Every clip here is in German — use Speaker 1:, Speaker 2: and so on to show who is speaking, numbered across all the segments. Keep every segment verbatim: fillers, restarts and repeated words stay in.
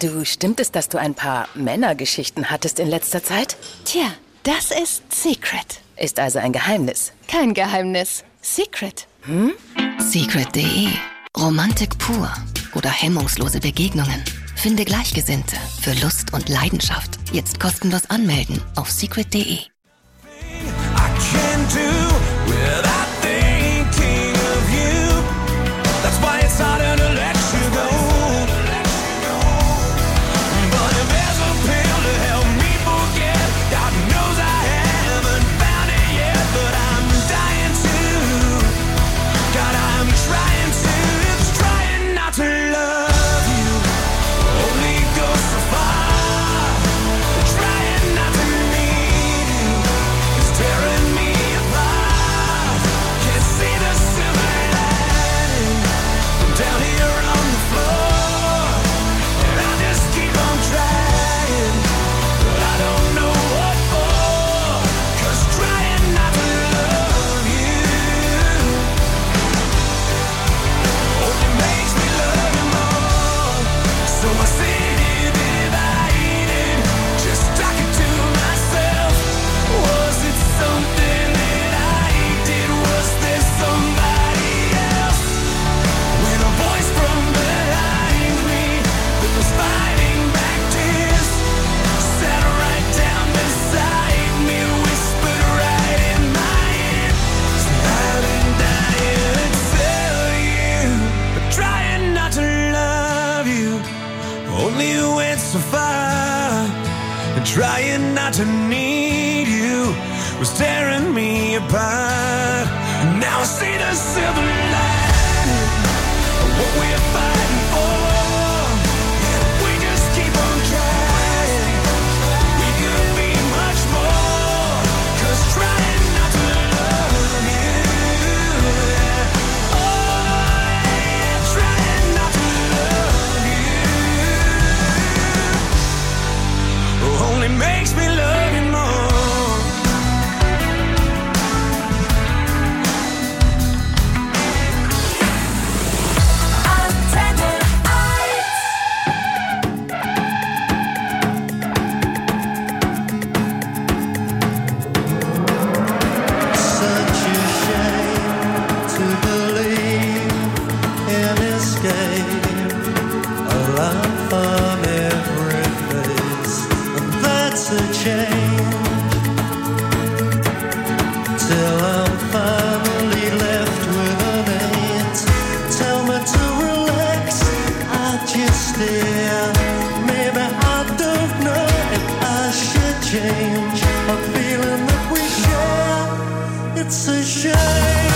Speaker 1: Du, stimmt es, dass du ein paar Männergeschichten hattest in letzter Zeit?
Speaker 2: Tja, das ist Secret.
Speaker 1: Ist also ein Geheimnis.
Speaker 2: Kein Geheimnis. Secret.
Speaker 1: Hm?
Speaker 3: Secret punkt de. Romantik pur oder hemmungslose Begegnungen. Finde Gleichgesinnte für Lust und Leidenschaft. Jetzt kostenlos anmelden auf secret punkt de.
Speaker 4: Trying not to need you was tearing me apart. Now I see the silver lining of what we're fighting for. And if we just keep on trying, we could be much more. 'Cause trying not to love you, oh yeah, trying not to love you only makes me love you more. It's a shame.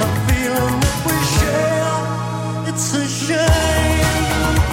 Speaker 4: a feeling that we share. It's a shame.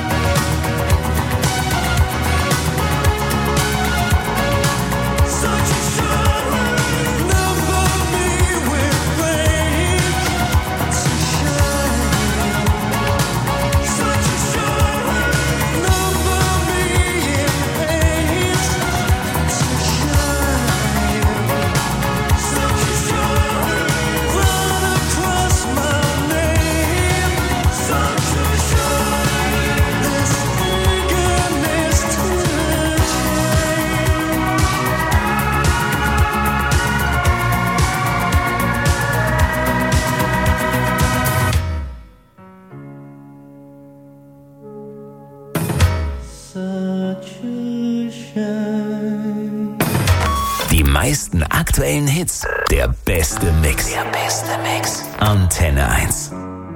Speaker 4: Such a shame. Number me with rage. It's a shame. Such a shame. Number me in hate. It's a shame. Such a shame. Run across my name. Such a shame. This eagerness to change. Such a shame.
Speaker 5: Die meisten aktuellen Hits, der beste Mix. Der beste Mix. Antenne eins.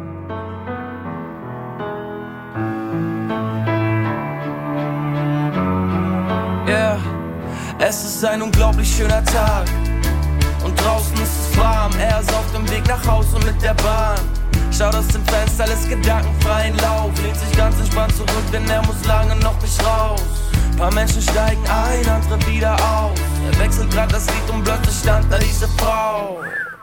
Speaker 6: Yeah, es ist ein unglaublich schöner Tag. Und draußen ist es warm, er ist auf dem Weg nach Hause mit der Bahn. Schaut aus dem Fenster, lässt gedankenfreien Lauf. Lehnt sich ganz entspannt zurück, denn er muss lange noch nicht raus. Paar Menschen steigen ein, andere wieder aus. Er wechselt grad das Lied und plötzlich stand da diese Frau.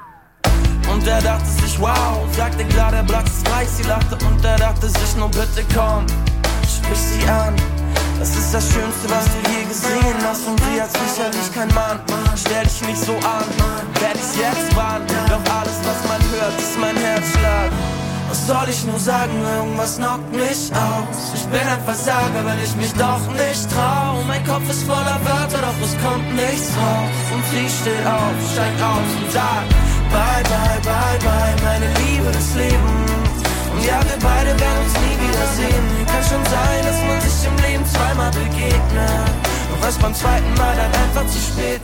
Speaker 6: Und er dachte sich, wow, sagte klar, der Platz ist frei. Sie lachte und er dachte sich, nur bitte komm, sprich sie an. Das ist das Schönste, was du je gesehen hast. Und sie hat sicherlich kein Mann. Stell dich nicht so an, werd ich's jetzt warnen. Doch alles, was man hört, ist mein Herzschlag. Was soll ich nur sagen, irgendwas knockt mich aus. Ich bin ein Versager, weil ich mich doch nicht trau. Mein Kopf ist voller Wörter, doch es kommt nichts raus. Und sie steht auf, steigt aus und sagt bye, bye, bye, bye, meine Liebe des Lebens. Und ja, wir beide werden uns nie wiedersehen. Kann schon sein, dass man sich im Leben zweimal begegnet. Doch was beim zweiten Mal dann einfach zu spät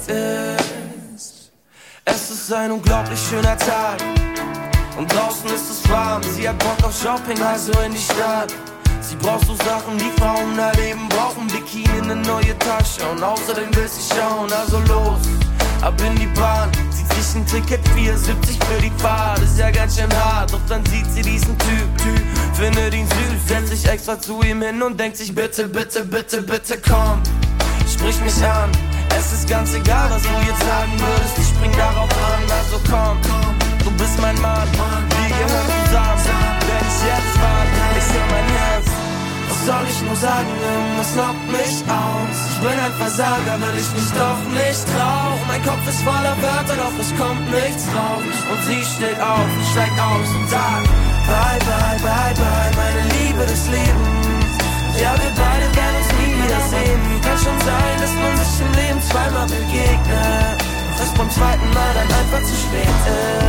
Speaker 6: ist. Es ist ein unglaublich schöner Tag. Und draußen ist es warm, sie hat Bock auf Shopping, also in die Stadt. Sie braucht so Sachen, die Frauen erleben brauchen. Bikini, eine neue Tasche und außerdem will sie schauen. Also los, ab in die Bahn. Zieht sich ein Ticket, vier siebzig für die Fahrt. Ist ja ganz schön hart, doch dann sieht sie diesen Typ, Typ. Findet ihn süß, setzt sich extra zu ihm hin und denkt sich bitte, bitte, bitte, bitte komm, sprich mich an. Es ist ganz egal, was du jetzt sagen würdest, ich spring darauf an. Also komm, du bist mein Mann, wir gehören zusammen. Wenn ich jetzt warte, ich seh mein Herz. Was soll ich nur sagen, irgendwas knockt mich aus. Ich bin ein Versager, weil ich mich doch nicht trau. Mein Kopf ist voller Wörter, doch es kommt nichts raus. Und sie steht auf, steigt aus und sagt bye, bye, bye, bye, meine Liebe des Lebens. Ja, wir beide werden uns nie wiedersehen. Kann schon sein, dass man sich im Leben zweimal begegnet. Doch es beim zweiten Mal dann einfach zu spät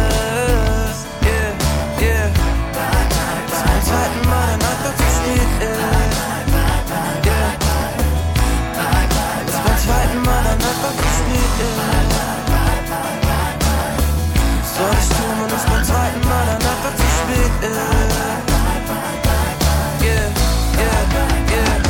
Speaker 6: ist. Yeah, yeah. Dass beim zweiten Mal dann einfach zu spät ist. Yeah. Dass beim zweiten Mal dann einfach zu spät ist. Soll ich tun, wenn es beim zweiten Mal dann einfach zu spät ist. Yeah, yeah, yeah.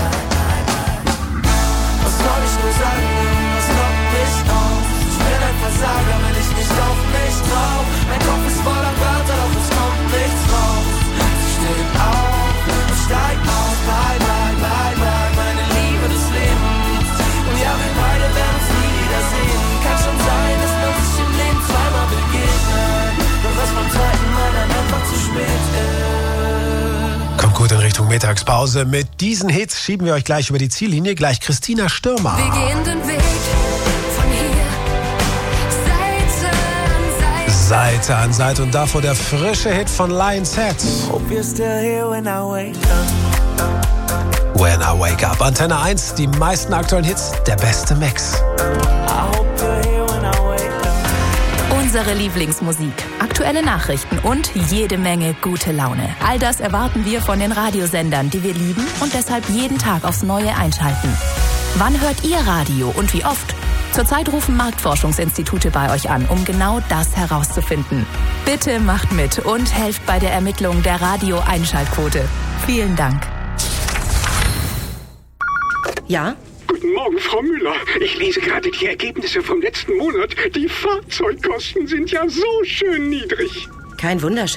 Speaker 6: Was soll ich nur sagen, was knockt mich aus? Ich bin ein Versager, wenn ich mich doch nicht trau. Mein Kopf ist voller Wörter, doch es kommt nichts raus. Sie steht auf, steigt auf, bye, bye, bye, bye, meine Liebe des Lebens. Und ja, wir beide werden uns nie wiedersehen. Kann schon sein, dass man sich im Leben zweimal begegnet. Doch was beim zweiten Mal dann einfach zu spät ist.
Speaker 7: Kommt gut in Richtung Mittagspause. Mit diesen Hits schieben wir euch gleich über die Ziellinie. Gleich Christina Stürmer.
Speaker 8: Wir gehen den Weg von hier, Seite an Seite.
Speaker 7: Seite an Seite und davor der frische Hit von Lion's Head.
Speaker 6: Hope you're still here when I wake up.
Speaker 7: When I Wake Up. Antenne eins, die meisten aktuellen Hits, der beste Mix.
Speaker 6: I hope you're here when I wake up.
Speaker 9: Unsere Lieblingsmusik, aktuelle Nachrichten und jede Menge gute Laune. All das erwarten wir von den Radiosendern, die wir lieben und deshalb jeden Tag aufs Neue einschalten. Wann hört ihr Radio und wie oft? Zurzeit rufen Marktforschungsinstitute bei euch an, um genau das herauszufinden. Bitte macht mit und helft bei der Ermittlung der Radio-Einschaltquote. Vielen Dank.
Speaker 10: Ja?
Speaker 11: Guten Morgen, Frau Müller. Ich lese gerade die Ergebnisse vom letzten Monat. Die Fahrzeugkosten sind ja so schön niedrig.
Speaker 10: Kein Wunder,